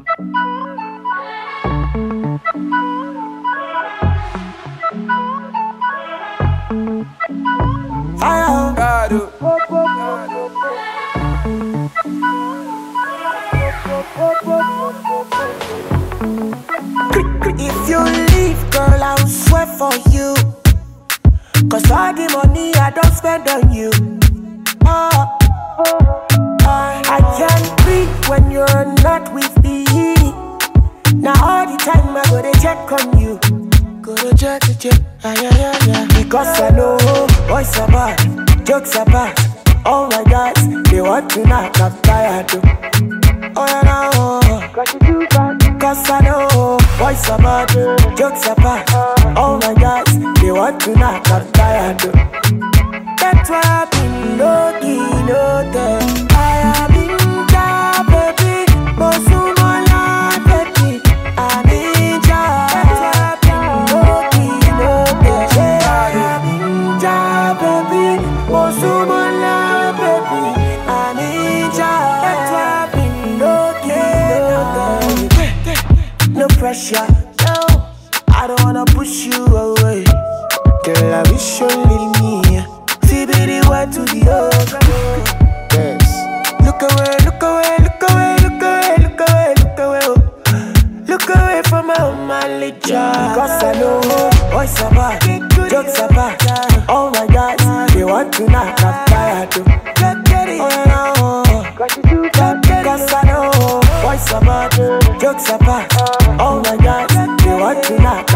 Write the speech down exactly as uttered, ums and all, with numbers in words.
If you leave, girl, I'll swear for you. Cause all the money I don't spend on you. Oh, I can't breathe when you're not with me. Now all the time I go to check on you. Go to check, to check, ah, yeah, yeah, yeah. Because I know boys are bad, jokes are bad. All my guys, they want to knock, I'm tired. Oh, yeah, no, cause you too bad. Cause I know boys are bad, jokes are bad. All my guys, they want to knock, I'm tired. That's why I've been low-key, low-tech. I have been down, baby. Mosumola, baby. I'm in job. That's why I've been low-key, low-tech. I have been down, baby. Mosumola, baby. I'm in job. That's why I've been low-key, low-tech. No pressure, no. I don't wanna push you away. Girl, I wish you leave me. See be the word to the other. Yes. Look away, look away, look away, look away, look away, look away. Oh. Look away from my manly job. Cause I know boys are bad, jokes are bad. All my guys, they want to knock, I'm tired. Oh, no. Cause I know boys are bad, jokes are bad. All my guys, they want to knock.